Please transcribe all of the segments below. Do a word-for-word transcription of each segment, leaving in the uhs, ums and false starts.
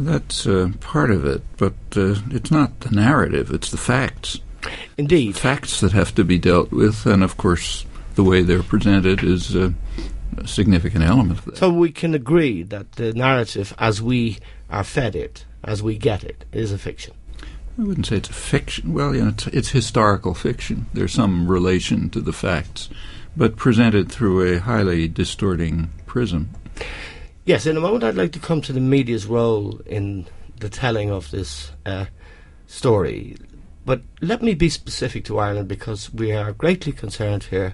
that's uh, part of it, but uh, it's not the narrative, it's the facts. Indeed. Facts that have to be dealt with, and of course the way they're presented is uh, a significant element of that. So we can agree that the narrative, as we are fed it, as we get it, is a fiction. I wouldn't say it's a fiction. Well, you know, it's, it's historical fiction. There's some relation to the facts, but presented through a highly distorting prism. Yes, in a moment I'd like to come to the media's role in the telling of this uh, story. But let me be specific to Ireland, because we are greatly concerned here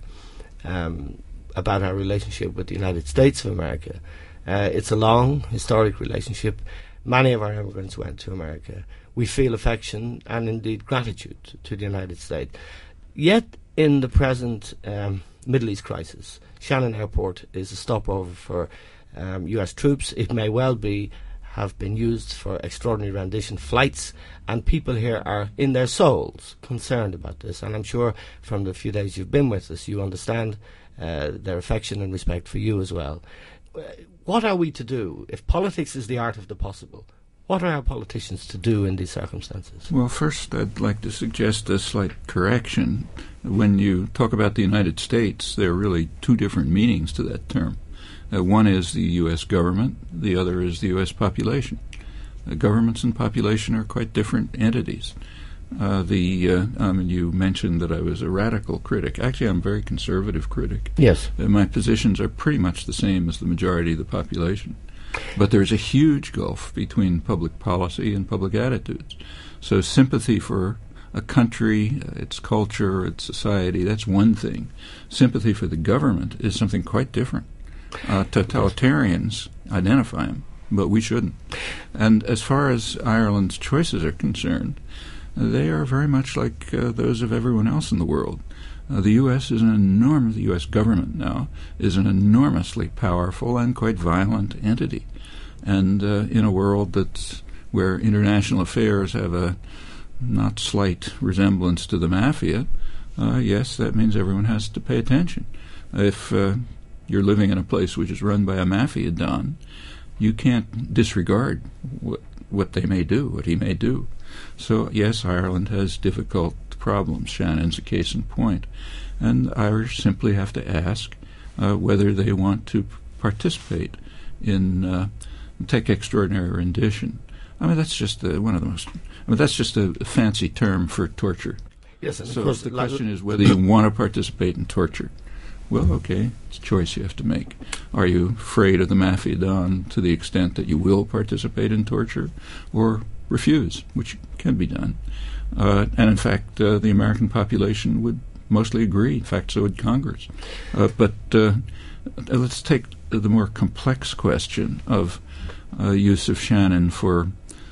um, about our relationship with the United States of America. Uh, it's a long, historic relationship. Many of our immigrants went to America. We feel affection and indeed gratitude to the United States. Yet, in the present um, Middle East crisis, Shannon Airport is a stopover for um, U S troops. It may well be have been used for extraordinary rendition flights, and people here are, in their souls, concerned about this. And I'm sure from the few days you've been with us, you understand uh, their affection and respect for you as well. Uh, what are we to do? If politics is the art of the possible, what are our politicians to do in these circumstances? Well, first, I'd like to suggest a slight correction. When you talk about the United States, there are really two different meanings to that term. Uh, one is the U S government, the other is the U S population. Uh, governments and population are quite different entities. Uh, the uh, I mean, you mentioned that I was a radical critic. Actually, I'm a very conservative critic. Yes. Uh, my positions are pretty much the same as the majority of the population. But there's a huge gulf between public policy and public attitudes. So sympathy for a country, uh, its culture, its society, that's one thing. Sympathy for the government is something quite different. Uh, totalitarians identify them, but we shouldn't. And as far as Ireland's choices are concerned, uh, they are very much like uh, those of everyone else in the world. Uh, the U S is an enormous, the U S government now is an enormously powerful and quite violent entity. And uh, in a world that's where international affairs have a not slight resemblance to the mafia, uh, yes, that means everyone has to pay attention. If uh, you're living in a place which is run by a mafia don, you can't disregard what, what they may do, what he may do. So, yes, Ireland has difficult problems. Shannon's a case in point. And Irish simply have to ask uh, whether they want to participate in, uh, take extraordinary rendition. I mean, that's just uh, one of the most, I mean, that's just a fancy term for torture. Yes, and so of course the like question is whether you want to participate in torture. Well, okay, it's a choice you have to make. Are you afraid of the mafia don to the extent that you will participate in torture, or refuse, which can be done? Uh, and in fact, uh, the American population would mostly agree. In fact, so would Congress. Uh, but uh, let's take the more complex question of uh, use of Shannon for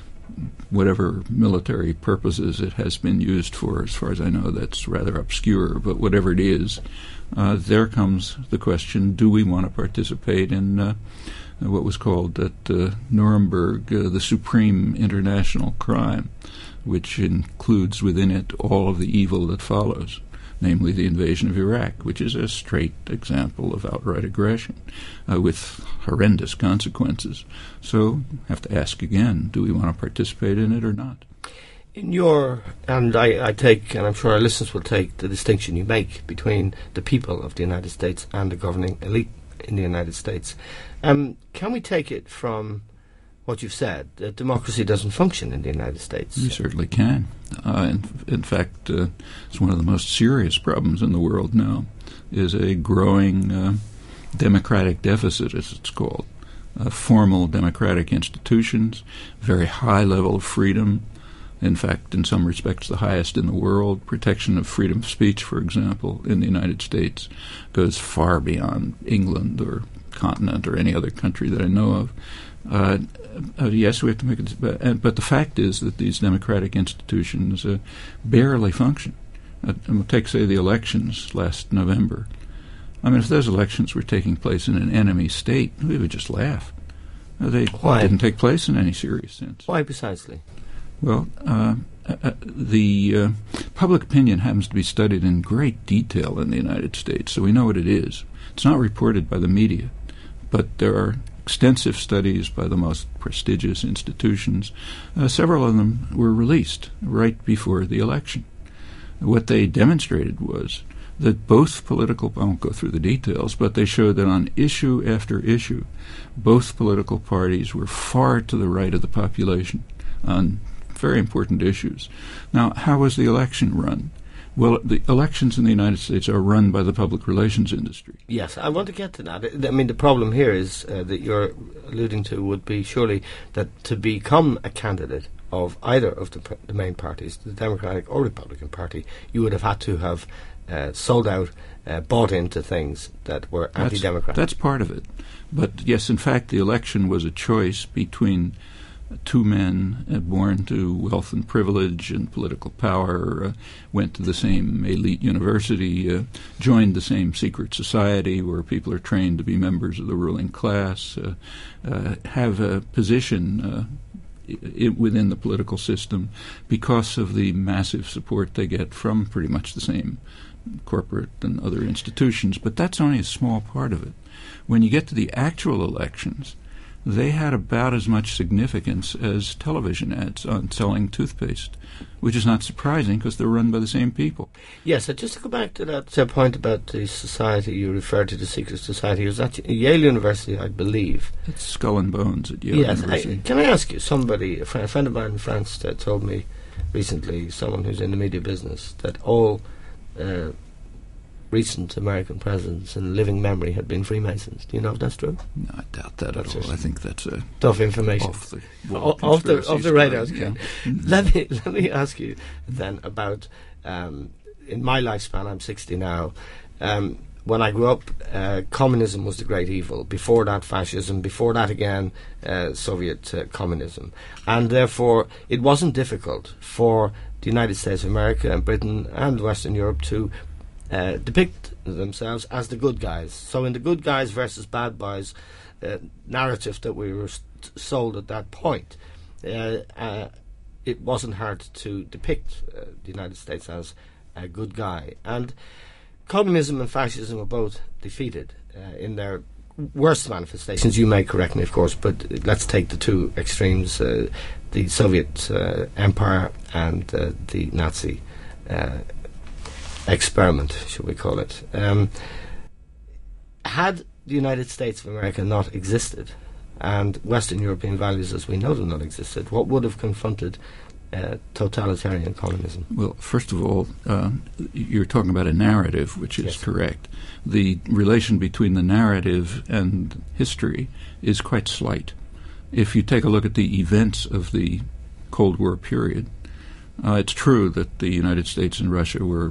whatever military purposes it has been used for. As far as I know, that's rather obscure, but whatever it is, uh, there comes the question, do we want to participate in uh, what was called at uh, Nuremberg uh, the supreme international crime, which includes within it all of the evil that follows, namely the invasion of Iraq, which is a straight example of outright aggression uh, with horrendous consequences. So have to ask again, do we want to participate in it or not? In your, and I, I take, and I'm sure our listeners will take, the distinction you make between the people of the United States and the governing elite in the United States. Um, can we take it from what you've said, that democracy doesn't function in the United States? We certainly can. Uh, in, in fact, uh, it's one of the most serious problems in the world now, is a growing uh, democratic deficit, as it's called. Uh, formal democratic institutions, very high level of freedom, in fact, in some respects, the highest in the world. Protection of freedom of speech, for example, in the United States goes far beyond England or continent or any other country that I know of. Uh, uh, yes, we have to make it, but, but the fact is that these democratic institutions uh, barely function. Uh, and we'll take, say, the elections last November. I mean, if those elections were taking place in an enemy state, we would just laugh. Uh, they Why? didn't take place in any serious sense. Why precisely? Well, uh, uh, the uh, public opinion happens to be studied in great detail in the United States, so we know what it is. It's not reported by the media, but there are extensive studies by the most prestigious institutions. Uh, several of them were released right before the election. What they demonstrated was that both political, I won't go through the details, but they showed that on issue after issue, both political parties were far to the right of the population on very important issues. Now, how was the election run? Well, the elections in the United States are run by the public relations industry. Yes, I want to get to that. I mean, the problem here is uh, that you're alluding to would be surely that to become a candidate of either of the, pr- the main parties, the Democratic or Republican Party, you would have had to have uh, sold out, uh, bought into things that were That's, anti-democratic. That's part of it. But yes, in fact, the election was a choice between two men uh, born to wealth and privilege and political power, uh, went to the same elite university, uh, joined the same secret society where people are trained to be members of the ruling class, uh, uh, have a position uh, I- within the political system because of the massive support they get from pretty much the same corporate and other institutions. But that's only a small part of it. When you get to the actual elections, they had about as much significance as television ads on selling toothpaste, which is not surprising because they're run by the same people. Yes, uh, just to go back to that uh, point about the society you referred to, the secret society, it was at Yale University, I believe. It's Skull and Bones at Yale yes, University. I, can I ask you, somebody, a, fr- a friend of mine in France uh, told me recently, someone who's in the media business, that all uh, recent American presidents in living memory had been Freemasons. Do you know if that's true? No, I doubt that That's at all. I think that's a tough information. off the O- off the off the radar. Yeah. Okay. Let me let me ask you then about um, in my lifespan. I'm sixty now. Um, when I grew up, uh, communism was the great evil. Before that, fascism. Before that, again, uh, Soviet uh, communism. And therefore, it wasn't difficult for the United States of America and Britain and Western Europe to Uh, depict themselves as the good guys. So in the good guys versus bad boys uh, narrative that we were st- sold at that point, uh, uh, it wasn't hard to depict uh, the United States as a good guy. And communism and fascism were both defeated uh, in their worst manifestations. You may correct me, of course, but let's take the two extremes, uh, the Soviet uh, Empire and uh, the Nazi uh experiment, should we call it. Um, had the United States of America not existed, and Western European values as we know them not existed, what would have confronted uh, totalitarian communism? Well, first of all, uh, you're talking about a narrative, which is Yes. correct. The relation between the narrative and history is quite slight. If you take a look at the events of the Cold War period, uh, it's true that the United States and Russia were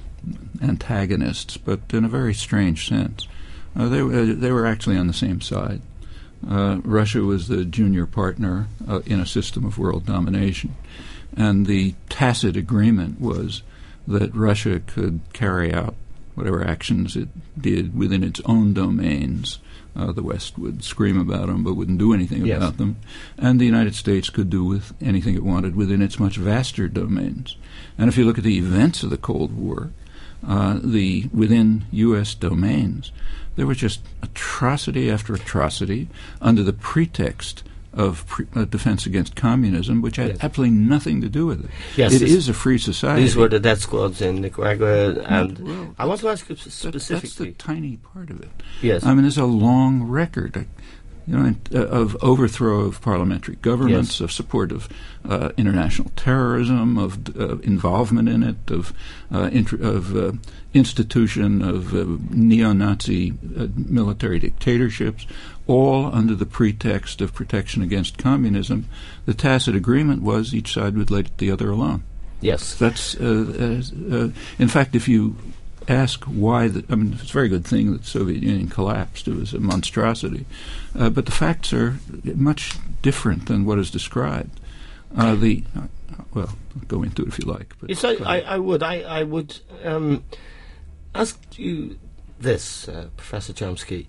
antagonists, but in a very strange sense. Uh, they, uh, they were actually on the same side. Uh, Russia was the junior partner uh, in a system of world domination, and the tacit agreement was that Russia could carry out whatever actions it did within its own domains. Uh, the West would scream about them but wouldn't do anything Yes. about them, and the United States could do with anything it wanted within its much vaster domains. And if you look at the events of the Cold War, Uh, the within U S domains, there was just atrocity after atrocity under the pretext of pre- uh, defense against communism, which had Yes. absolutely nothing to do with it. Yes, it this- is a free society. These were the death squads in Nicaragua, and well, I want to ask you That- specifically. that's the tiny part of it. Yes. I mean, there's a long record, uh, you know, uh, of overthrow of parliamentary governments, Yes. of support of uh, international terrorism, of uh, involvement in it, of uh, int- of uh, institution of uh, neo-Nazi uh, military dictatorships, all under the pretext of protection against communism. The tacit agreement was each side would let the other alone. Yes. That's uh, uh, uh, in fact, if you ask why, the, I mean, it's a very good thing that the Soviet Union collapsed. It was a monstrosity. Uh, but the facts are much different than what is described. Uh, the uh, well, I'll go into it if you like. But Yes, I, I, I would. I, I would um, ask you this, uh, Professor Chomsky.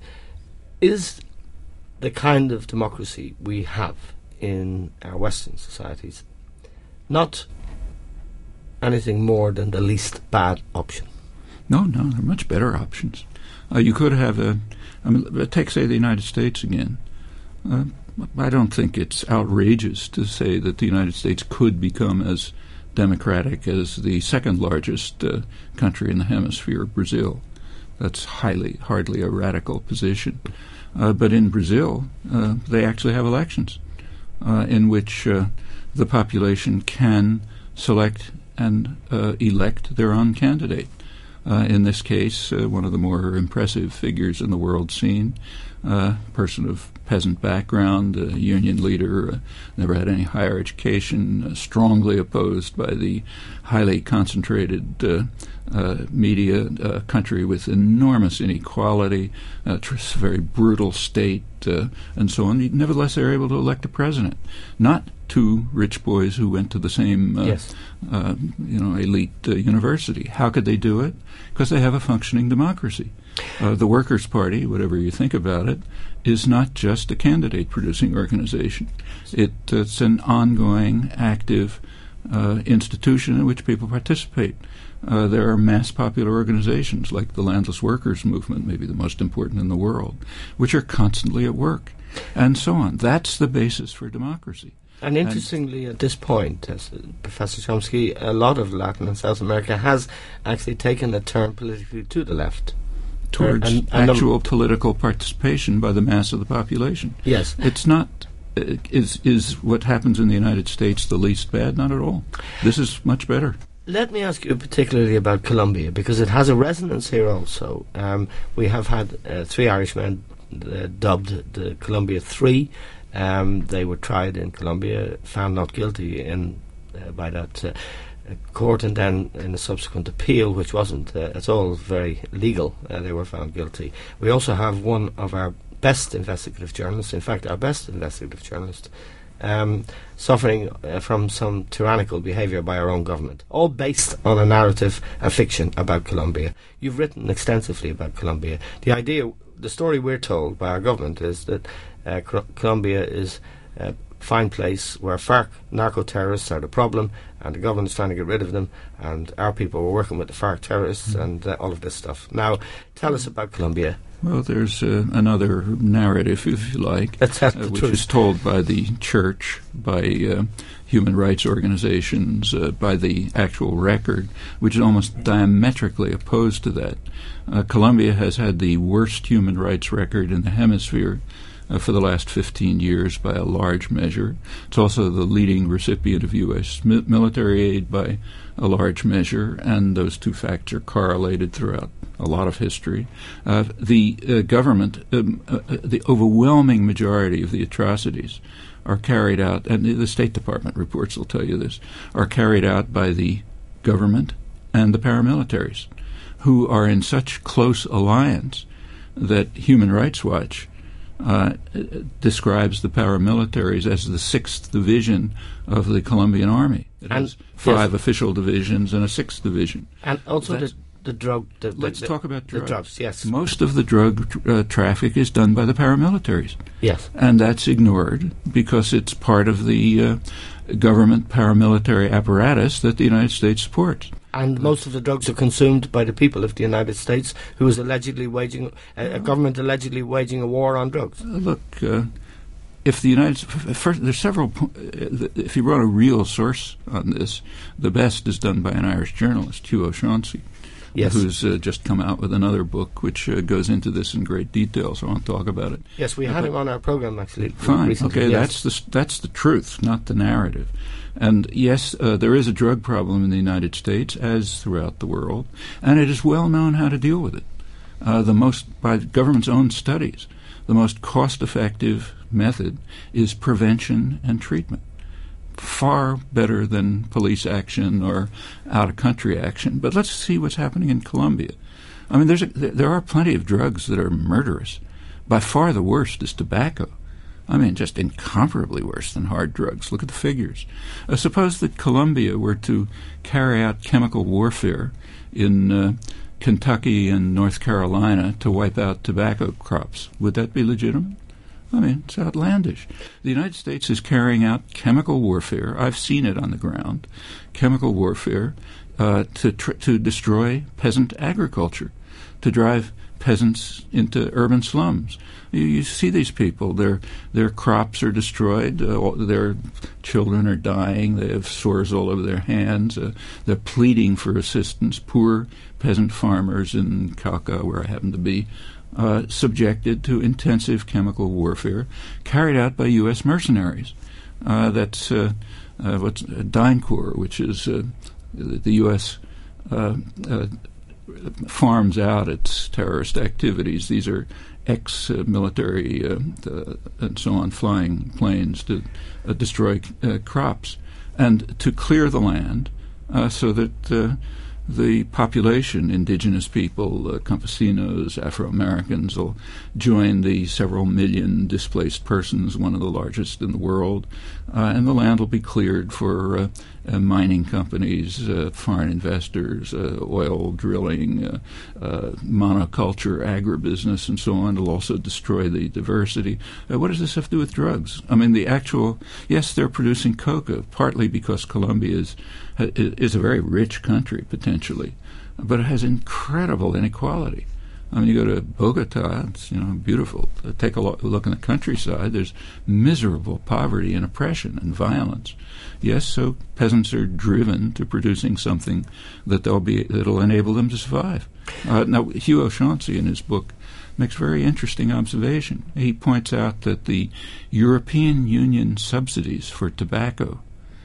Is the kind of democracy we have in our Western societies not anything more than the least bad option? No, no, there are much better options. Uh, you could have a, I mean, take, say, the United States again. Uh, I don't think it's outrageous to say that the United States could become as democratic as the second largest uh, country in the hemisphere, Brazil. That's highly, hardly a radical position. Uh, but in Brazil, uh, they actually have elections uh, in which uh, the population can select and uh, elect their own candidate. Uh, in this case, uh, one of the more impressive figures in the world scene, a uh, person of peasant background, a union leader, uh, never had any higher education, uh, strongly opposed by the highly concentrated uh, uh, media, a uh, country with enormous inequality, a tr- very brutal state, uh, and so on. Nevertheless, they were able to elect a president, not two rich boys who went to the same uh, yes. uh, you know, elite uh, university. How could they do it? Because they have a functioning democracy. Uh, the Workers' Party, whatever you think about it, is not just a candidate-producing organization. It, it's an ongoing, active uh, institution in which people participate. Uh, there are mass popular organizations like the Landless Workers Movement, maybe the most important in the world, which are constantly at work, and so on. That's the basis for democracy. And interestingly, and at this point, as Professor Chomsky, a lot of Latin and South America has actually taken a turn politically to the left. Towards and, and actual um, political participation by the mass of the population. Yes. It's not, uh, is, is what happens in the United States the least bad? Not at all. This is much better. Let me ask you particularly about Colombia, because it has a resonance here also. Um, we have had uh, three Irishmen uh, dubbed the Colombia Three. Um, they were tried in Colombia, found not guilty in uh, by that uh, court, and then in a subsequent appeal, which wasn't uh, at all very legal, uh, they were found guilty. We also have one of our best investigative journalists, in fact our best investigative journalist, um, suffering uh, from some tyrannical behaviour by our own government, all based on a narrative, a fiction about Colombia. You've written extensively about Colombia. The idea, the story we're told by our government is that uh, Col- Colombia is a fine place where FARC narco-terrorists are the problem, and the government is trying to get rid of them, and our people were working with the FARC terrorists, mm. and uh, all of this stuff. Now, tell us about Colombia. Well, there's uh, another narrative, if you like, uh, which truth. is told by the church, by uh, human rights organizations, uh, by the actual record, which is almost diametrically opposed to that. Uh, Colombia has had the worst human rights record in the hemisphere uh, for the last fifteen years by a large measure. It's also the leading recipient of U S mi- military aid by a large measure, and those two facts are correlated throughout a lot of history. Uh, the uh, government, um, uh, the overwhelming majority of the atrocities are carried out, and the State Department reports will tell you this, are carried out by the government and the paramilitaries, who are in such close alliance that Human Rights Watch uh, describes the paramilitaries as the sixth division of the Colombian army. It and has five yes. official divisions and a sixth division. And also That's, the, the drug... The, the, let's the, talk about drugs. The drugs, yes. Most of the drug uh, traffic is done by the paramilitaries. Yes. And that's ignored because it's part of the uh, government paramilitary apparatus that the United States supports. And most of the drugs are consumed by the people of the United States, who is allegedly waging, uh, a government allegedly waging a war on drugs. Uh, look, uh, if the United States, first, there's several, uh, if you want a real source on this, the best is done by an Irish journalist, Hugh O'Shaughnessy, yes. who's uh, just come out with another book which uh, goes into this in great detail, so I won't talk about it. Yes, we uh, had him on our program, actually. Fine, recently. okay, yes. that's the, that's the truth, not the narrative. And yes, uh, there is a drug problem in the United States, as throughout the world, and it is well known how to deal with it. Uh, the most, by the government's own studies, the most cost-effective method is prevention and treatment. Far better than police action or out-of-country action. But let's see what's happening in Colombia. I mean, there's a, there are plenty of drugs that are murderous. By far the worst is tobacco. I mean, just incomparably worse than hard drugs. Look at the figures. Uh, suppose that Colombia were to carry out chemical warfare in uh, Kentucky and North Carolina to wipe out tobacco crops. Would that be legitimate? I mean, it's outlandish. The United States is carrying out chemical warfare. I've seen it on the ground. Chemical warfare uh, to tr- to destroy peasant agriculture, to drive peasants into urban slums. You, you see these people; their their crops are destroyed. Uh, their children are dying. They have sores all over their hands. Uh, they're pleading for assistance. Poor peasant farmers in Khalkha, where I happen to be, uh, subjected to intensive chemical warfare carried out by U S mercenaries. Uh, that's uh, uh, what's uh, DynCorp, which is uh, the U S Uh, uh, farms out its terrorist activities. These are ex-military uh, uh, and so on flying planes to uh, destroy uh, crops and to clear the land uh, so that uh, the population, indigenous people, uh, campesinos, Afro-Americans, will join the several million displaced persons, one of the largest in the world, uh, and the land will be cleared for uh, uh, mining companies, uh, foreign investors, uh, oil drilling, uh, uh, monoculture, agribusiness, and so on. It'll also destroy the diversity. Uh, what does this have to do with drugs? I mean, the actual, yes, they're producing coca, partly because Colombia is is a very rich country, potentially, but it has incredible inequality. I mean, you go to Bogota, it's, you know, beautiful. Take a look in the countryside. There's miserable poverty and oppression and violence. Yes, so peasants are driven to producing something that they'll be that'll enable them to survive. Uh, now, Hugh O'Shaughnessy, in his book, makes a very interesting observation. He points out that the European Union subsidies for tobacco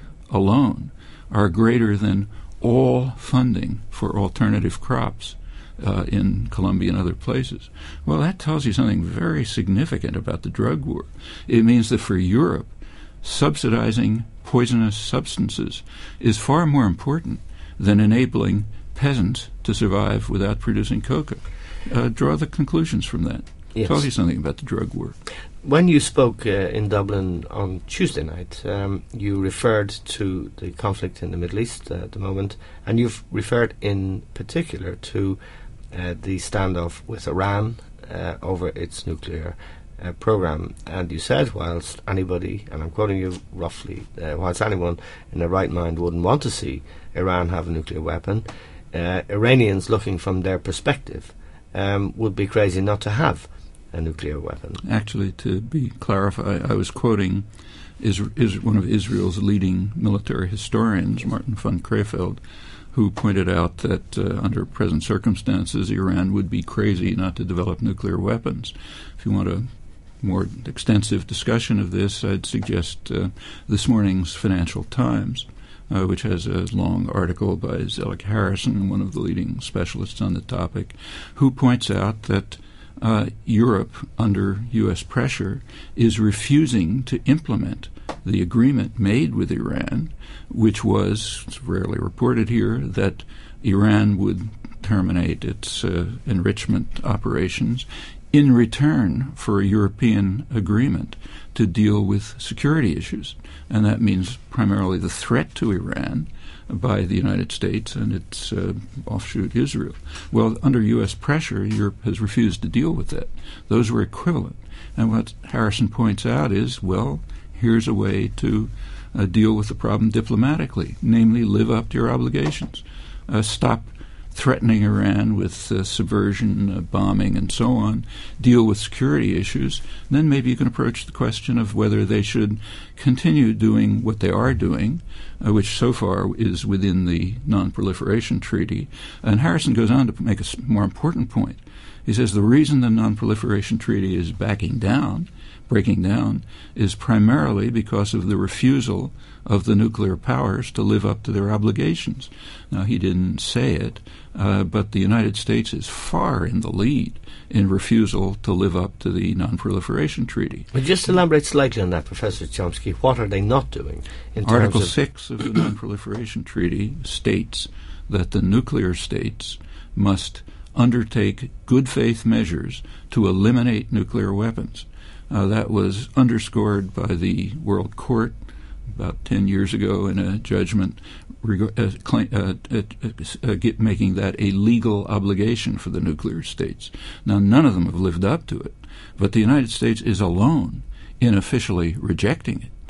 alone are greater than all funding for alternative crops uh, in Colombia and other places. Well, that tells you something very significant about the drug war. It means that for Europe, subsidizing poisonous substances is far more important than enabling peasants to survive without producing coca. Uh, draw the conclusions from that. Yes. Tells you something about the drug war. When you spoke uh, in Dublin on Tuesday night, um, you referred to the conflict in the Middle East uh, at the moment, and you've referred in particular to uh, the standoff with Iran uh, over its nuclear uh, program. And you said, whilst anybody, and I'm quoting you roughly, uh, whilst anyone in their right mind wouldn't want to see Iran have a nuclear weapon, uh, Iranians, looking from their perspective, um, would be crazy not to have a nuclear weapon. Actually, to be clarified, I was quoting is, is one of Israel's leading military historians, Martin von Crefeld, who pointed out that uh, under present circumstances, Iran would be crazy not to develop nuclear weapons. If you want a more extensive discussion of this, I'd suggest uh, this morning's Financial Times, uh, which has a long article by Zelig Harrison, one of the leading specialists on the topic, who points out that Uh, Europe, under U S pressure, is refusing to implement the agreement made with Iran, which was, it's rarely reported here, that Iran would terminate its uh, enrichment operations in return for a European agreement to deal with security issues. And that means primarily the threat to Iran by the United States and its uh, offshoot Israel. Well, under U S pressure, Europe has refused to deal with that. Those were equivalent. And what Harrison points out is, well, here's a way to uh, deal with the problem diplomatically, namely live up to your obligations. Uh, stop threatening Iran with uh, subversion, uh, bombing, and so on, deal with security issues, then maybe you can approach the question of whether they should continue doing what they are doing, uh, which so far is within the Non-Proliferation Treaty. And Harrison goes on to make a more important point. He says the reason the Non-Proliferation Treaty is backing down, breaking down, is primarily because of the refusal of the nuclear powers to live up to their obligations. Now, he didn't say it, uh, but the United States is far in the lead in refusal to live up to the Non-Proliferation Treaty. But just elaborate slightly on that, Professor Chomsky. What are they not doing? In terms Article of six of the Non-Proliferation Treaty states that the nuclear states must undertake good faith measures to eliminate nuclear weapons. Uh, that was underscored by the World Court about ten years ago in a judgment reg- uh, claim, uh, uh, uh, get, making that a legal obligation for the nuclear states. Now, none of them have lived up to it, but the United States is alone in officially rejecting it.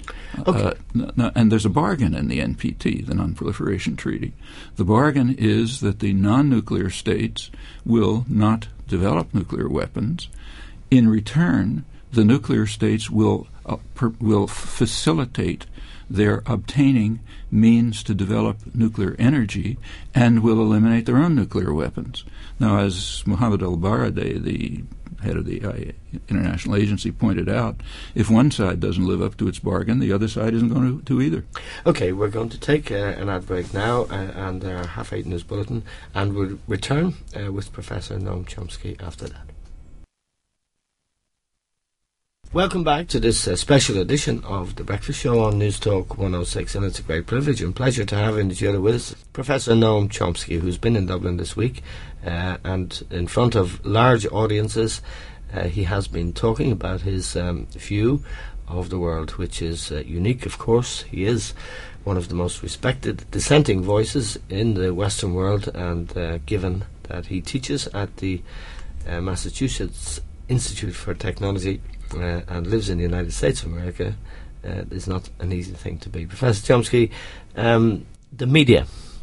Okay. Uh, no, no, and there's a bargain in the N P T, the Non-Proliferation Treaty. The bargain is that the non-nuclear states will not develop nuclear weapons. In return, the nuclear states will uh, per, will facilitate their obtaining means to develop nuclear energy and will eliminate their own nuclear weapons. Now, as Mohammed al-Baradei, the head of the uh, International Agency, pointed out, if one side doesn't live up to its bargain, the other side isn't going to do either. Okay, we're going to take uh, an ad break now uh, and our half eight news bulletin, and we'll return uh, with Professor Noam Chomsky after that. Welcome back to this uh, special edition of The Breakfast Show on News Talk one oh six, and it's a great privilege and pleasure to have in the studio with us Professor Noam Chomsky, who's been in Dublin this week, uh, and in front of large audiences uh, he has been talking about his um, view of the world, which is uh, unique, of course. He is one of the most respected dissenting voices in the Western world, and uh, given that he teaches at the uh, Massachusetts Institute for Technology Uh, and lives in the United States of America, uh, is not an easy thing to be. Professor Chomsky, um, the media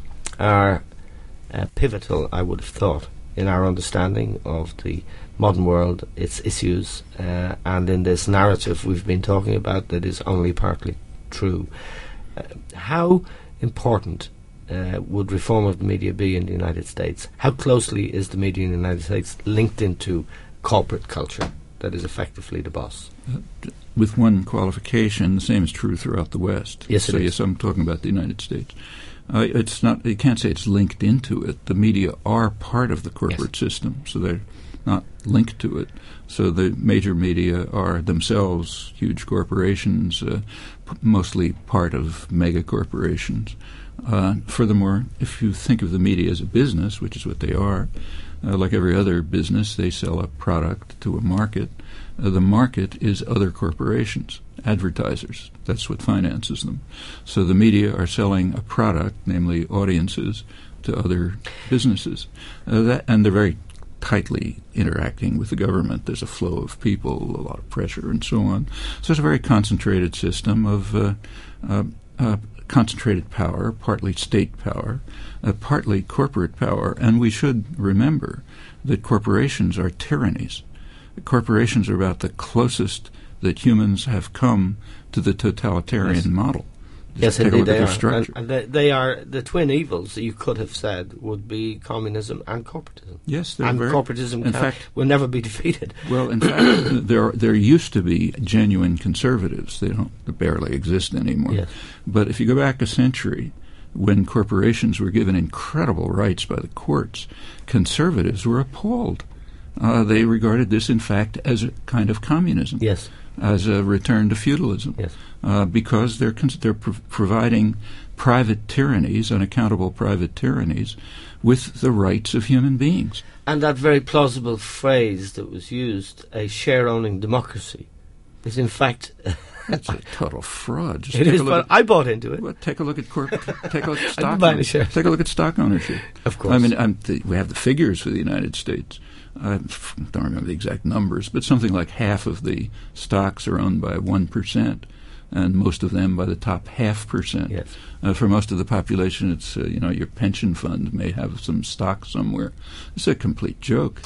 are uh, pivotal, I would have thought, in our understanding of the modern world, its issues, uh, and in this narrative we've been talking about that is only partly true. Uh, how important uh, would reform of the media be in the United States? How closely is the media in the United States linked into corporate culture that is effectively the boss? Uh, with one qualification, the same is true throughout the West. Yes, it so is. yes, I'm talking about the United States. Uh, it's not. You can't say it's linked into it. The media are part of the corporate yes. system, so they're not linked to it. So the major media are themselves huge corporations, uh, p- mostly part of mega corporations. Uh, furthermore, if you think of the media as a business, which is what they are, Uh, like every other business, they sell a product to a market. Uh, the market is other corporations, advertisers. That's what finances them. So the media are selling a product, namely audiences, to other businesses. Uh, that, and they're very tightly interacting with the government. There's a flow of people, a lot of pressure, and so on. So it's a very concentrated system of uh, uh, uh, concentrated power, partly state power, uh, partly corporate power. And we should remember that corporations are tyrannies. Corporations are about the closest that humans have come to the totalitarian yes. model. Yes, Take indeed a look they at are. their And, structure. and they, they are the twin evils that you could have said would be communism and corporatism. Yes, they're and very, corporatism in can, fact, will never be defeated. Well, in fact, there there used to be genuine conservatives. They don't they barely exist anymore. Yes. But if you go back a century, when corporations were given incredible rights by the courts, conservatives were appalled. Uh, they regarded this, in fact, as a kind of communism. Yes. As a return to feudalism. Yes. Uh, because they're cons- they're pro- providing private tyrannies, unaccountable private tyrannies, with the rights of human beings. And that very plausible phrase that was used, a share-owning democracy, is in fact... It's a total fraud. Just it take is, a look but at, I bought into it. well, take a look at corp- take a look at I stock. didn't buy any ownership. shares. Take a look at stock ownership. Of course. I mean, I'm th- we have the figures for the United States. I f- don't remember the exact numbers, but something like half of the stocks are owned by one percent, and most of them by the top half percent. Yes. Uh, for most of the population, it's uh, you know your pension fund may have some stock somewhere. It's a complete joke.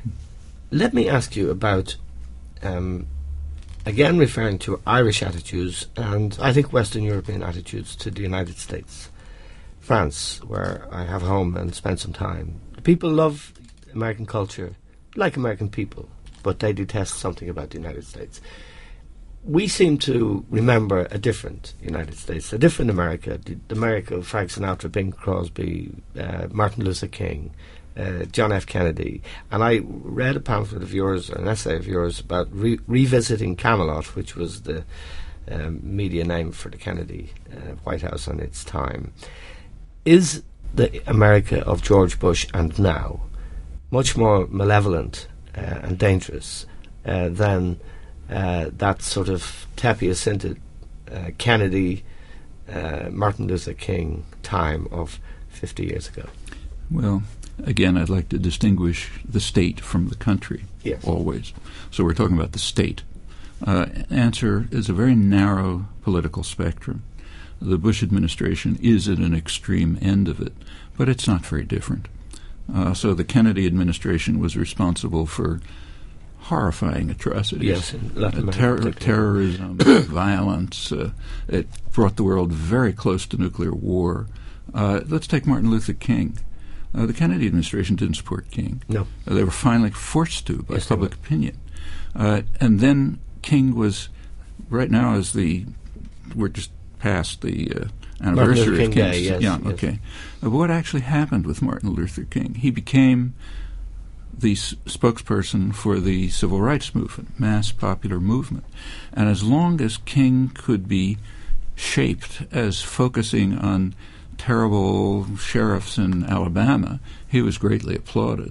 Let me ask you about, um, again referring to Irish attitudes and I think Western European attitudes to the United States. France, where I have home and spent some time. People love American culture, like American people, but they detest something about the United States. We seem to remember a different United States, a different America, the, the America of Frank Sinatra, Bing Crosby, uh, Martin Luther King, Uh, John F. Kennedy, and I read a pamphlet of yours, an essay of yours, about re- revisiting Camelot, which was the um, media name for the Kennedy uh, White House on its time. Is the America of George Bush and now much more malevolent uh, and dangerous uh, than uh, that sort of tapia-scented uh, Kennedy, uh, Martin Luther King time of fifty years ago? Well, again, I'd like to distinguish the state from the country, Yes. always. So we're talking about the state. Uh, answer is a very narrow political spectrum. The Bush administration is at an extreme end of it, but it's not very different. Uh, so the Kennedy administration was responsible for horrifying atrocities. Yes, in Latin uh, ter- America. terrorism, violence. Uh, it brought the world very close to nuclear war. Uh, let's take Martin Luther King. Uh, the Kennedy administration didn't support King. No. Uh, they were finally forced to by Yes, public opinion. Uh, and then King was, right now is the, we're just past the uh, anniversary King of King's. Day, yes, yeah, yes. okay. Uh, what actually happened with Martin Luther King? He became the s- spokesperson for the civil rights movement, mass popular movement. And as long as King could be shaped as focusing on terrible sheriffs in Alabama, he was greatly applauded.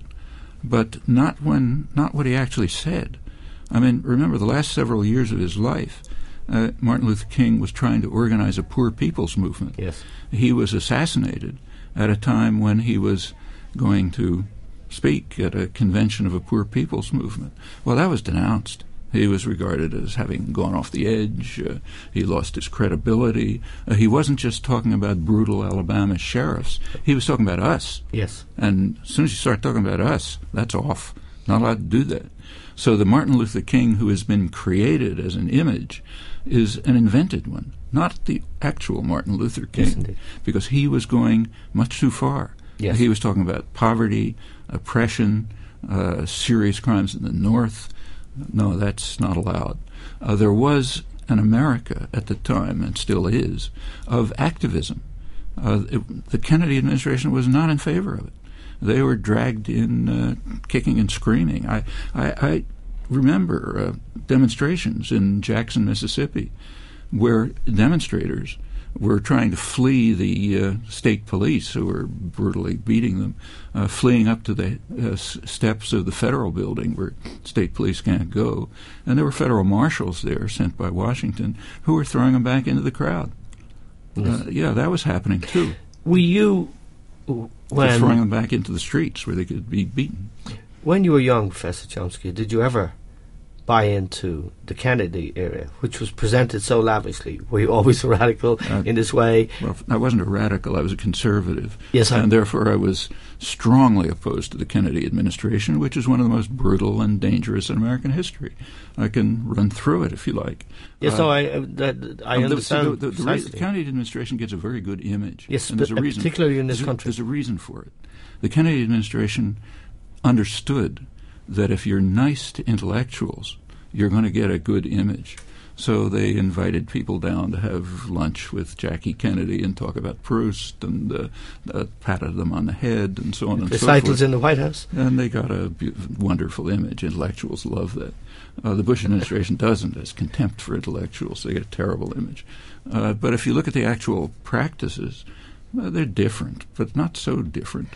But not when, not what he actually said. I mean, remember the last several years of his life, uh, Martin Luther King was trying to organize a poor people's movement. Yes. He was assassinated at a time when he was going to speak at a convention of a poor people's movement. Well, that was denounced. He was regarded as having gone off the edge. Uh, he lost his credibility. Uh, he wasn't just talking about brutal Alabama sheriffs. He was talking about us. Yes. And as soon as you start talking about us, that's off. Not allowed to do that. So the Martin Luther King who has been created as an image is an invented one, not the actual Martin Luther King, Yes, indeed. because he was going much too far. Yes. He was talking about poverty, oppression, uh, serious crimes in the North. No, that's not allowed. Uh, there was an America at the time, and still is, of activism. Uh, it, the Kennedy administration was not in favor of it. They were dragged in, uh, kicking and screaming. I, I, I remember uh, demonstrations in Jackson, Mississippi, where demonstrators were trying to flee the uh, state police who were brutally beating them, uh, fleeing up to the uh, s- steps of the federal building where state police can't go. And there were federal marshals there sent by Washington who were throwing them back into the crowd. Yes. Uh, yeah, that was happening too. Were you, They're when throwing them back into the streets where they could be beaten. when you were young, Professor Chomsky, did you ever buy into the Kennedy era, which was presented so lavishly? Were you always a radical Uh, in this way? Well, I wasn't a radical. I was a conservative. Yes, I- and therefore I was strongly opposed to the Kennedy administration, which is one of the most brutal and dangerous in American history. I can run through it if you like. Yes, Uh, no, I, uh, that, I um, the- understand. The, the, the, re- the precisely. Kennedy administration gets a very good image. Yes, and there's a but, uh, reason. particularly in this there's a- country. There's a reason for it. The Kennedy administration understood that if you're nice to intellectuals, you're going to get a good image. So they invited people down to have lunch with Jackie Kennedy and talk about Proust and uh, uh, patted them on the head and so on and so Recitals forth. in the White House. And they got a be- wonderful image. Intellectuals love that. Uh, the Bush administration doesn't. Has contempt for intellectuals. They get a terrible image. Uh, but if you look at the actual practices, uh, they're different, but not so different.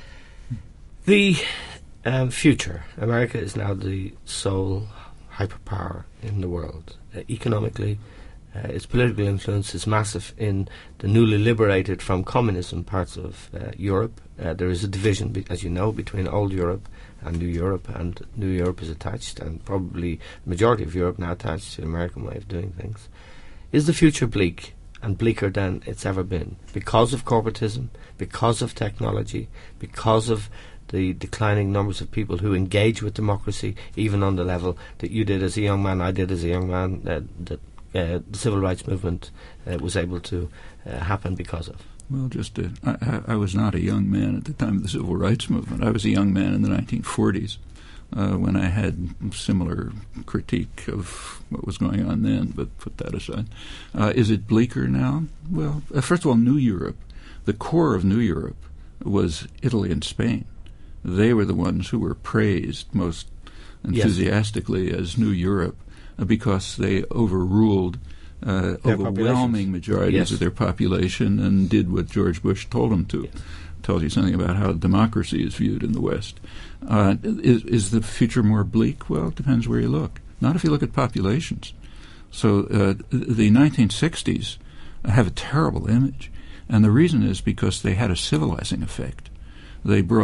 The um, future. America is now the sole hyperpower in the world. Uh, economically, uh, its political influence is massive in the newly liberated from communism parts of uh, Europe. Uh, there is a division, be- as you know, between old Europe and New Europe, and New Europe is attached, and probably the majority of Europe now attached to the American way of doing things. Is the future bleak, and bleaker than it's ever been, because of corporatism, because of technology, because of the declining numbers of people who engage with democracy, even on the level that you did as a young man, I did as a young man, uh, that uh, the civil rights movement uh, was able to uh, happen because of? Well, just uh, I, I I was not a young man at the time of the civil rights movement. I was a young man in the nineteen forties uh, when I had similar critique of what was going on then, but put that aside. Uh, is it bleaker now? Well, uh, first of all, New Europe, the core of New Europe was Italy and Spain. They were the ones who were praised most enthusiastically yes. as New Europe uh, because they overruled uh, overwhelming majorities yes. of their population and did what George Bush told them to. Yes. Tells you something about how democracy is viewed in the West. Uh, is, is the future more bleak? Well, it depends where you look. Not if you look at populations. So uh, the nineteen sixties have a terrible image, and the reason is because they had a civilizing effect. They brought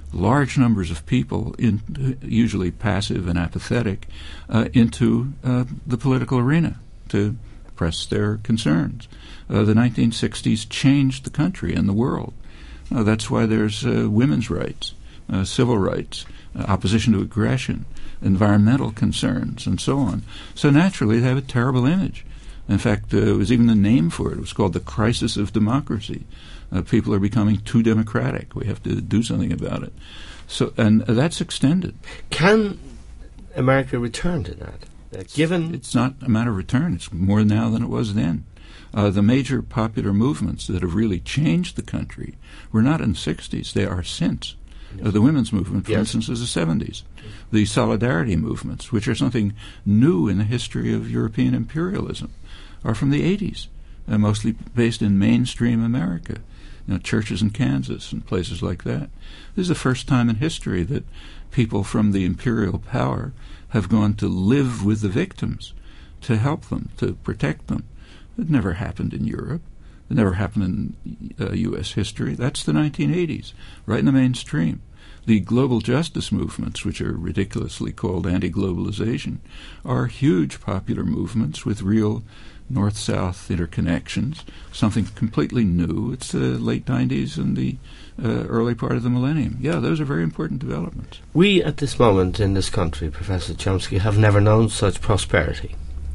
large numbers of people, in, usually passive and apathetic, uh, into uh, the political arena to press their concerns. Uh, the nineteen sixties changed the country and the world. Uh, that's why there's uh, women's rights, uh, civil rights, uh, opposition to aggression, environmental concerns, and so on. So naturally, they have a terrible image. In fact, uh, it was even the name for it. It was called the crisis of democracy. Uh, people are becoming too democratic. We have to do something about it. So, and uh, that's extended. Can America return to that? Uh, given it's not a matter of return. It's more now than it was then. Uh, the major popular movements that have really changed the country were not in the sixties. They are since. Yes. Uh, the women's movement, for yes. instance, is the seventies. The solidarity movements, which are something new in the history of European imperialism, are from the eighties, uh, mostly based in mainstream America, you know, churches in Kansas and places like that. This is the first time in history that people from the imperial power have gone to live with the victims, to help them, to protect them. It never happened in Europe. It never happened in uh, U S history. That's the nineteen eighties, right in the mainstream. The global justice movements, which are ridiculously called anti-globalization, are huge popular movements with real north-south interconnections, something completely new. It's the late nineties and the uh, early part of the millennium. Yeah, those are very important developments. We, at this moment in this country, Professor Chomsky, have never known such prosperity.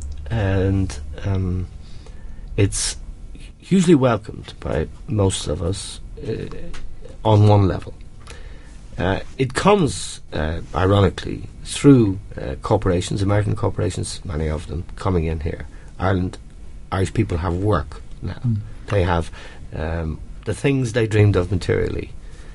And um, it's hugely welcomed by most of us uh, on one level. Uh, it comes, uh, ironically, through uh, corporations, American corporations, many of them, coming in here. Ireland, Irish people have work now. Mm. They have um, the things they dreamed of materially.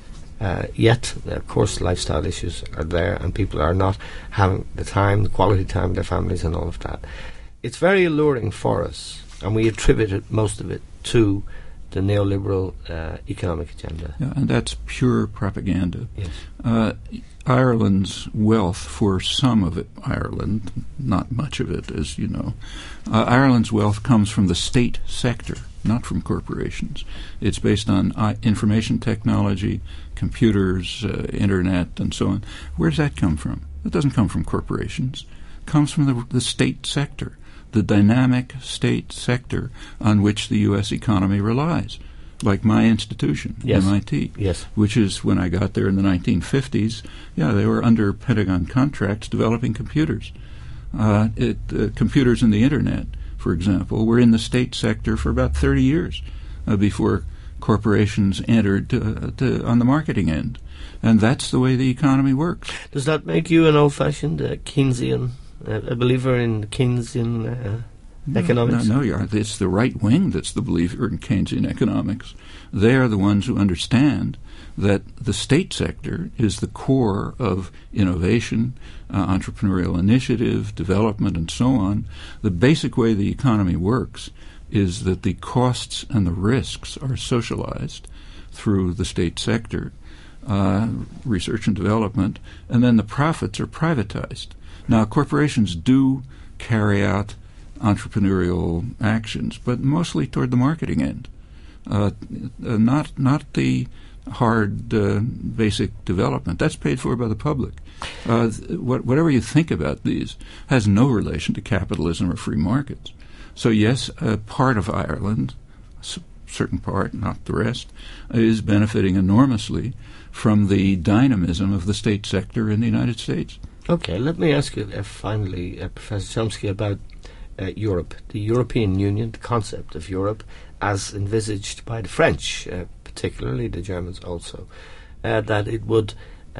Uh, yet, of course, lifestyle issues are there, and people are not having the time, the quality time with their families and all of that. It's very alluring for us, and we attribute it, most of it to the neoliberal uh, economic agenda. Yeah, and that's pure propaganda. Yes. Uh, Ireland's wealth, for some of it, Ireland, not much of it, as you know, uh, Ireland's wealth comes from the state sector, not from corporations. It's based on uh, information technology, computers, uh, internet, and so on. Where does that come from? It doesn't come from corporations. It comes from the, the state sector, the dynamic state sector on which the U S economy relies, like my institution, yes. M I T, yes. which is, when I got there in the nineteen fifties, yeah, they were under Pentagon contracts developing computers. Uh, it, uh, computers and the Internet, for example, were in the state sector for about thirty years uh, before corporations entered uh, to, on the marketing end. And that's the way the economy works. Does that make you an old-fashioned uh, Keynesian, uh, a believer in Keynesian uh, no, economics? No, no, you're, it's the right wing that's the believer in Keynesian economics. They are the ones who understand that the state sector is the core of innovation, uh, entrepreneurial initiative, development, and so on. The basic way the economy works is that the costs and the risks are socialized through the state sector, uh, research and development, and then the profits are privatized. Now, corporations do carry out entrepreneurial actions, but mostly toward the marketing end, uh, uh, not not the hard uh, basic development. That's paid for by the public. Uh, th- what, whatever you think about these has no relation to capitalism or free markets. So yes, a part of Ireland, a certain part, not the rest, is benefiting enormously from the dynamism of the state sector in the United States. Okay, let me ask you uh, finally, uh, Professor Chomsky, about uh, Europe, the European Union, the concept of Europe as envisaged by the French, uh, particularly the Germans also, uh, that it would,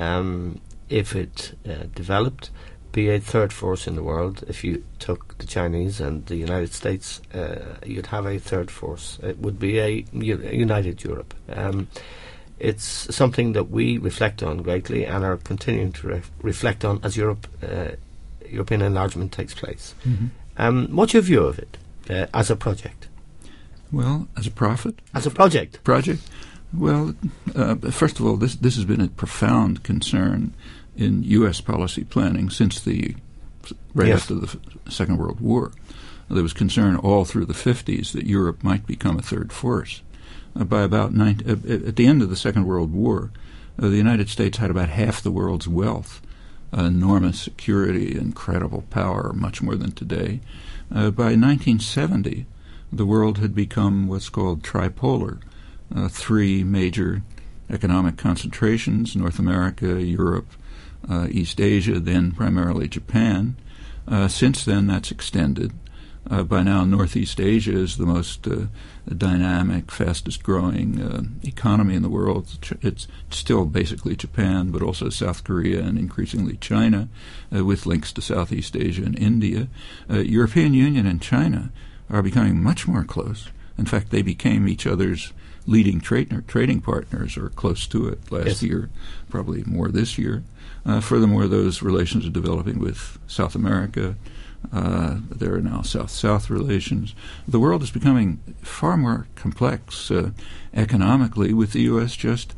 um, if it uh, developed, be a third force in the world. If you took the Chinese and the United States, uh, you'd have a third force. It would be a, u- a united Europe. Um, it's something that we reflect on greatly and are continuing to re- reflect on as Europe, uh, European enlargement takes place. Mm-hmm. Um, what's your view of it uh, as a project? Well, as a profit? As a project. Project? Well, uh, first of all, this this has been a profound concern in U S policy planning since the right yes. after the f- Second World War. There was concern all through the fifties that Europe might become a third force. Uh, by about ninety, uh, at the end of the Second World War, uh, the United States had about half the world's wealth, uh, enormous security, incredible power, much more than today. Uh, by nineteen seventy, the world had become what's called tripolar, uh, three major economic concentrations: North America, Europe, uh, East Asia, then primarily Japan. Uh, since then, that's extended. Uh, by now, Northeast Asia is the most uh, dynamic, fastest-growing uh, economy in the world. It's still basically Japan, but also South Korea and increasingly China, uh, with links to Southeast Asia and India. Uh, European Union and China are becoming much more close. In fact, they became each other's leading trade, trading partners, or close to it last yes. year, probably more this year. Uh, furthermore, those relations are developing with South America. Uh, there are now South-South relations. The world is becoming far more complex uh, economically, with the U S just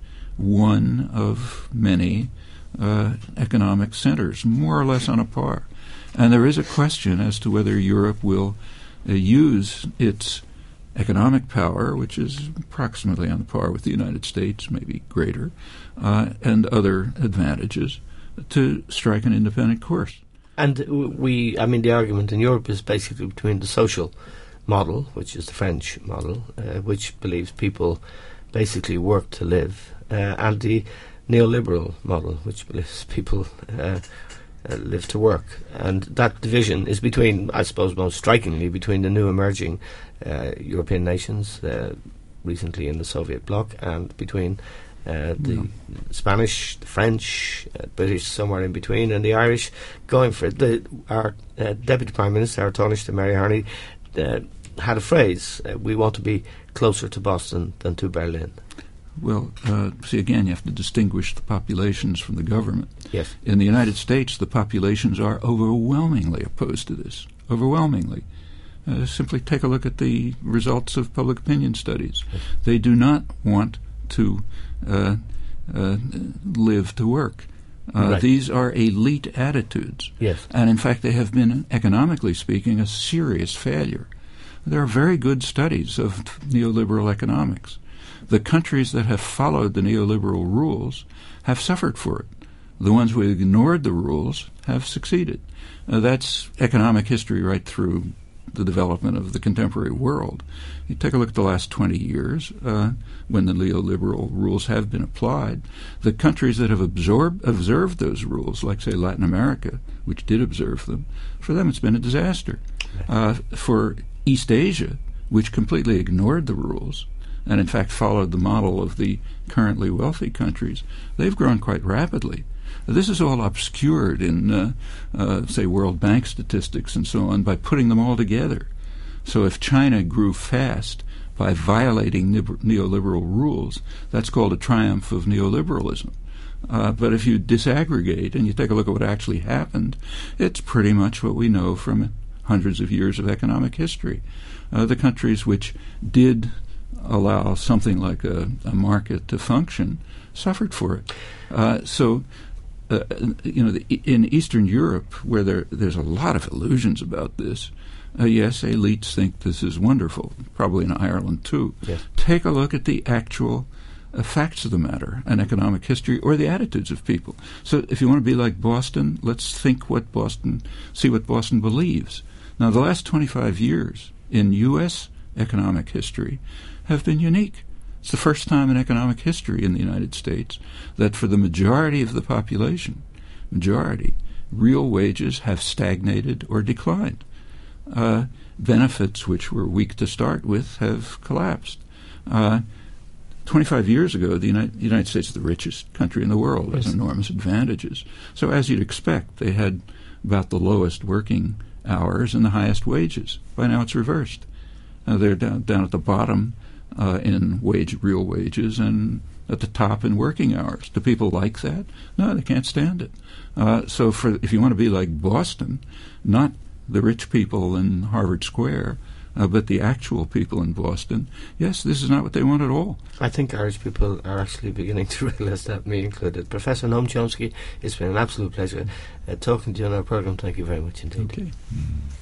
one of many uh, economic centers, more or less on a par. And there is a question as to whether Europe will uh, use its economic power, which is approximately on par with the United States, maybe greater, uh, and other advantages, to strike an independent course. And we, I mean, the argument in Europe is basically between the social model, which is the French model, uh, which believes people basically work to live, uh, and the neoliberal model, which believes people uh, uh, live to work. And that division is between, I suppose, most strikingly, between the new emerging uh, European nations, uh, recently in the Soviet bloc, and between Uh, the no. Spanish, the French, uh, British, somewhere in between, and the Irish going for it. The, our uh, Deputy Prime Minister, our Taoiseach Mary Harney, uh, had a phrase, uh, we want to be closer to Boston than to Berlin. Well, uh, see, again, you have to distinguish the populations from the government. Yes. In the United States, the populations are overwhelmingly opposed to this, overwhelmingly. Uh, simply take a look at the results of public opinion studies. Yes. They do not want to Uh, uh, live to work. Uh, right. These are elite attitudes. Yes. And in fact, they have been, economically speaking, a serious failure. There are very good studies of neoliberal economics. The countries that have followed the neoliberal rules have suffered for it. The ones who ignored the rules have succeeded. Uh, that's economic history right through the development of the contemporary world. You take a look at the last twenty years, uh, when the neoliberal rules have been applied. The countries that have absorbed, observed those rules, like, say, Latin America, which did observe them, for them it's been a disaster. Uh, for East Asia, which completely ignored the rules and, in fact, followed the model of the currently wealthy countries, they've grown quite rapidly. This is all obscured in, uh, uh, say, World Bank statistics and so on by putting them all together. So if China grew fast by violating ne- neoliberal rules, that's called a triumph of neoliberalism. Uh, but if you disaggregate and you take a look at what actually happened, it's pretty much what we know from hundreds of years of economic history. Uh, the countries which did allow something like a, a market to function suffered for it. Uh, so... Uh, you know, the, in Eastern Europe, where there, there's a lot of illusions about this, uh, yes, elites think this is wonderful, probably in Ireland too. Yes. Take a look at the actual uh, facts of the matter, and economic history, or the attitudes of people. So if you want to be like Boston, let's think what Boston, see what Boston believes. Now, the last twenty-five years in U S economic history have been unique. It's the first time in economic history in the United States that for the majority of the population, majority, real wages have stagnated or declined. Uh, benefits, which were weak to start with, have collapsed. Uh, twenty-five years ago, the United, the United States is the richest country in the world, has enormous advantages. So as you'd expect, they had about the lowest working hours and the highest wages. By now it's reversed. Uh, they're down, down at the bottom Uh, in wage, real wages, and at the top in working hours. Do people like that? No, they can't stand it. Uh, so for, if you want to be like Boston, not the rich people in Harvard Square, uh, but the actual people in Boston, yes, this is not what they want at all. I think Irish people are actually beginning to realize that, me included. Professor Noam Chomsky, it's been an absolute pleasure uh, talking to you on our program. Thank you very much indeed. Okay. Mm.